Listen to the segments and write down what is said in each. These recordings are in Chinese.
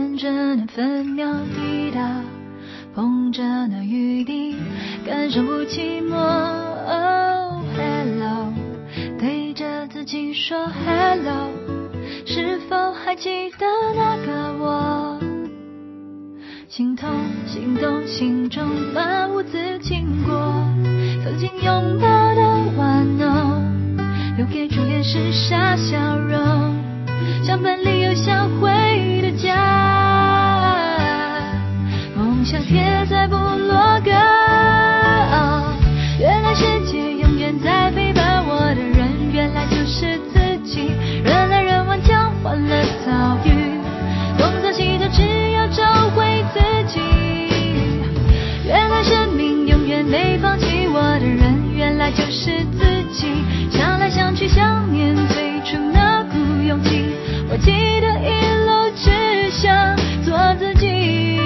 跟着那分秒滴答，碰着那雨滴，感受不寂寞。Oh hello， 对着自己说 hello， 是否还记得那个我？心痛心动，心中漫无自经过，曾经拥抱的玩偶，留给初恋时傻笑容，相伴里有相会的家，梦想贴在部落格。原来世界永远在陪伴我的人，原来就是自己，人来人往交换了遭遇，东走西走只要找回自己。原来生命永远没放弃我的人，原来就是自己，想来想去想念最初那股勇气，我记得一路只想做自己。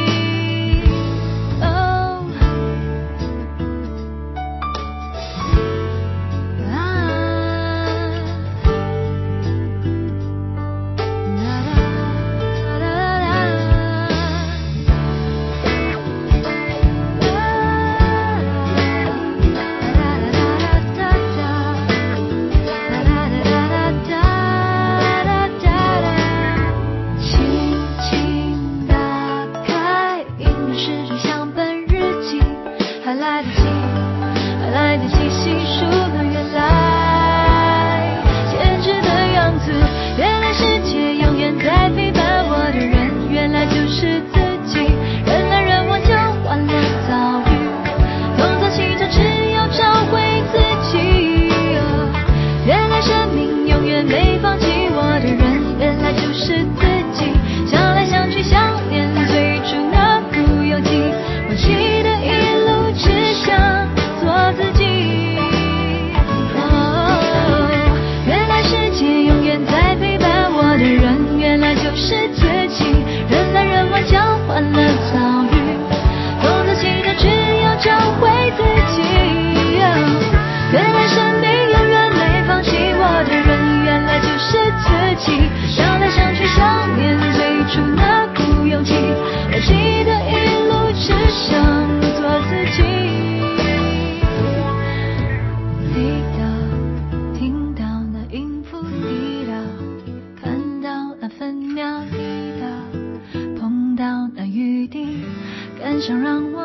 想让我